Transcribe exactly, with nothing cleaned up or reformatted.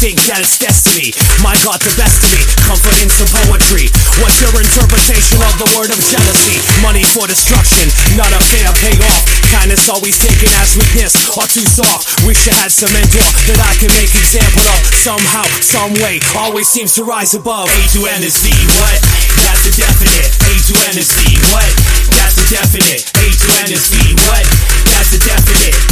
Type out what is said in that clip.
think that it's destiny. Mine got the best of me, comfort in some poetry. What's your interpretation of the word of jealousy? Money for destruction, not a fair payoff. Kindness always taken as weakness or too soft. Wish I had some mentor that I can make example of. Somehow, some way, always seems to rise above. A to N is Z, what? That's a definite. A to N is Z, what? That's a definite. A to N is Z, what? That's a definite.